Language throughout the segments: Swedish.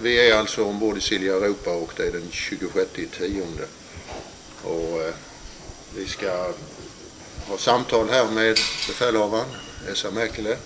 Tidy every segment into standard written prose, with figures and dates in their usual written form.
vi är alltså ombord i Silja Europa och det är den 26/10. Och vi ska ha samtal här med befälhavaren, Esa Mäkelä.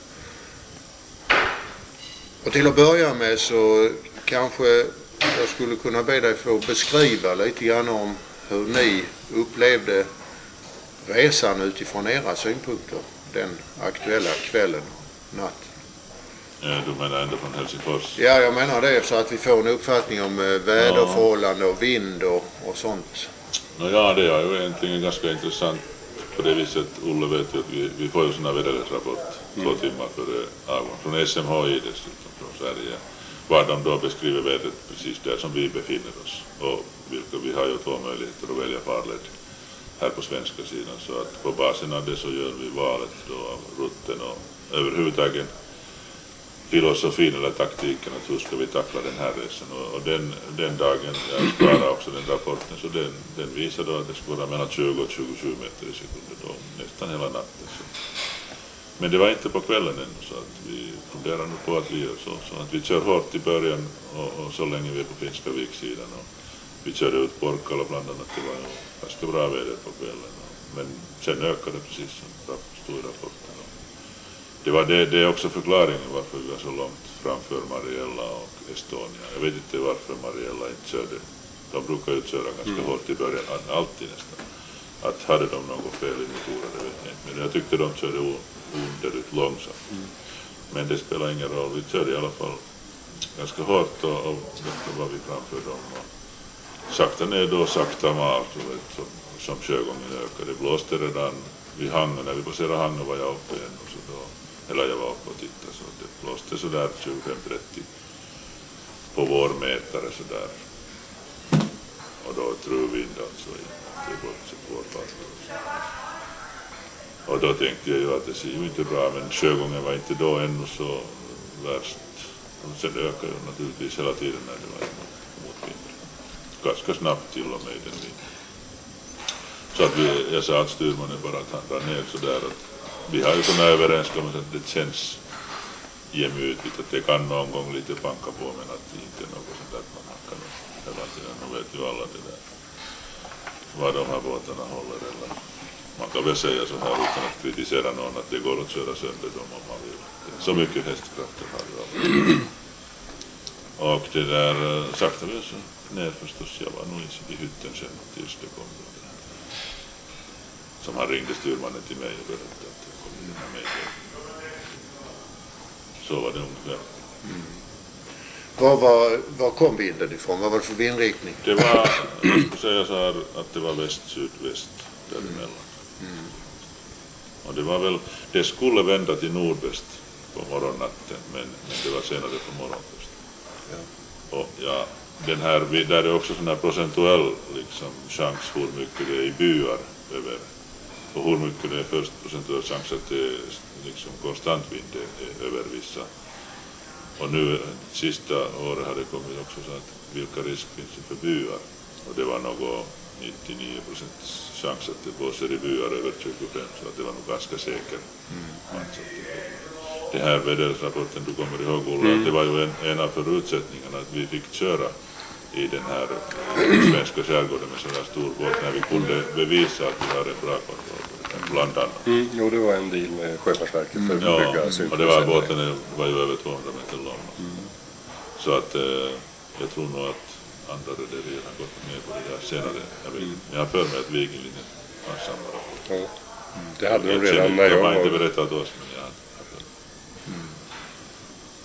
Och till att börja med så kanske jag skulle kunna be dig få beskriva lite grann om hur ni upplevde resan utifrån era synpunkter den aktuella kvällen och natten. Du menar ändå från Helsingfors? Ja, jag menar det, så att vi får en uppfattning om väderförhållanden och vind och sånt. Ja, det är ju egentligen ganska intressant på det viset. Olle vet ju att vi får ju sån här väderleksrapport 2 timmar före avgång från SMHI dessutom från Sverige. Var de då beskriver vädret precis där som vi befinner oss. Och vi har ju 2 möjligheter att välja farled här på svenska sidan. Så att på basen av det så gör vi valet då av rutten och överhuvudtaget filosofin eller taktiken att hur ska vi tackla den här resan. Och den dagen jag klarade också den rapporten, så den visar då att det skulle vara mellan 20 och 27 meter i sekunder då, nästan hela natten. Så. Men det var inte på kvällen ännu, så att vi funderar nu på att vi gör så att vi kör hårt i början och så länge vi är på finska viksidan. Och vi körde ut Porkkala bland annat, det var ju ganska bra väder på kvällen. Men sen ökade det precis som stod i rapporten. Det är också förklaringen varför vi var så långt framför Mariella och Estonia. Jag vet inte varför Mariella inte körde. De brukar ju köra ganska hårt i början, alltid nästan. Att hade de något fel i motorer, det vet jag inte. Men jag tyckte de körde underligt långsamt. Men det spelar ingen roll. Vi körde i alla fall ganska hårt och därför var vi framför dem. Och sakta ner då, sakta mat som sjögången ökade. Det blåste redan vid Hangö. När vi passerade Hangö var jag uppe igen. Och så då, eller jag var uppe och tittade, så det blåste sådär 25-30 på vår mätare sådär. Och då truvvind alltså till vår fart. Och då tänkte jag ju att det ser ju inte bra, men sjögången var inte då ännu så värst. Och sen ökade ju naturligtvis hela tiden när det var motvind. Ganska snabbt till och med den vinden. Så att jag sa att styrmannen bara att han drar ner sådär att vi har ju sådana överenskommelser att det känns gemytligt att det kan någon gång lite banka på, men att det inte är något sånt där man kan hela tiden. Nu vet ju alla det där vad de här båtarna håller. Eller man kan väl säga så här utan att kritisera någon att det går att köra sönder dem om man vill. Så mycket hästkrafter har vi alla. Och det där sakta vi så ner förstås. Jag var nog i hytten sen tills det kom. Som han ringde styrmannen till mig och berättade att det kom in med mig. Så var det ungefär. Var kom vinden ifrån? Vad var det för vindriktning? Det var, jag skulle säga så här, att det var väst-sydväst däremellan. Och det var väl, det skulle vända till nordväst på morgonnatten, men det var senare på morgonväst. Ja. Och ja, den här, där är också sån här procentuell liksom, chans hur mycket det är i byar över. Och hur mycket det är först procentuell chans att det är liksom konstant vind över vissa. Och nu sista året har det kommit också så att vilka risk finns det för byar. Och det var något 99% chans att det blåser i byar över 25, så att det var nog ganska säker. Det här väderrapporten du kommer ihåg, Ola, det var ju en av förutsättningarna att vi fick köra i den här svenska skärgården med sån här stor båt när vi kunde bevisa att vi har en bra kontroll. Bland annat. Jo, det var en deal med Sjöfartsverket för att bygga. Och det var båten var ju över 200 meter lång. Så att jag tror nog att andra rederier har gått med på det där senare. Jag har för mig att Viking lite var samma rapport. Det hade de redan när jag var inte berättat oss, men